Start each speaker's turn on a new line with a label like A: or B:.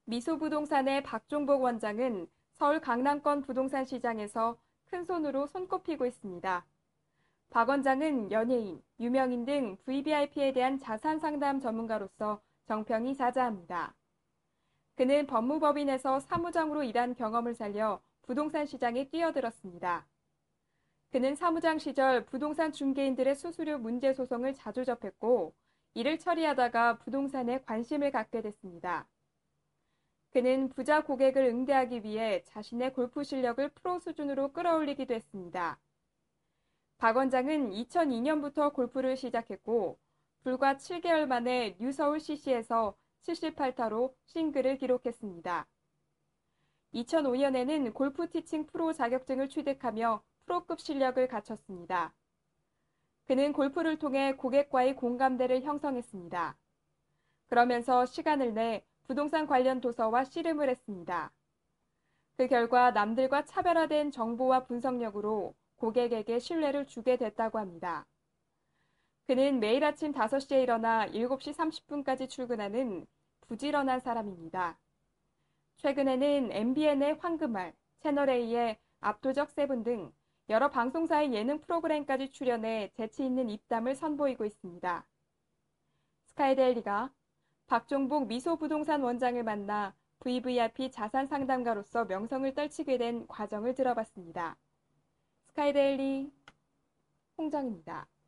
A: 미소부동산의 박종복 원장은 서울 강남권 부동산 시장에서 큰손으로 손꼽히고 있습니다. 박 원장은 연예인, 유명인 등 VVIP에 대한 자산 상담 전문가로서 정평이 자자합니다. 그는 법무법인에서 사무장으로 일한 경험을 살려 부동산 시장에 뛰어들었습니다. 그는 사무장 시절 부동산 중개인들의 수수료 문제 소송을 자주 접했고, 이를 처리하다가 부동산에 관심을 갖게 됐습니다. 그는 부자 고객을 응대하기 위해 자신의 골프 실력을 프로 수준으로 끌어올리기도 했습니다. 박 원장은 2002년부터 골프를 시작했고, 불과 7개월 만에 뉴서울 CC에서 78타로 싱글을 기록했습니다. 2005년에는 골프 티칭 프로 자격증을 취득하며 프로급 실력을 갖췄습니다. 그는 골프를 통해 고객과의 공감대를 형성했습니다. 그러면서 시간을 내 부동산 관련 도서와 씨름을 했습니다. 그 결과 남들과 차별화된 정보와 분석력으로 고객에게 신뢰를 주게 됐다고 합니다. 그는 매일 아침 5시에 일어나 7시 30분까지 출근하는 부지런한 사람입니다. 최근에는 MBN의 황금알, 채널A의 압도적 세븐 등 여러 방송사의 예능 프로그램까지 출연해 재치 있는 입담을 선보이고 있습니다. 스카이데일리가 박종복 미소부동산 원장을 만나 VVIP 자산 상담가로서 명성을 떨치게 된 과정을 들어봤습니다. 스카이데일리 홍정입니다.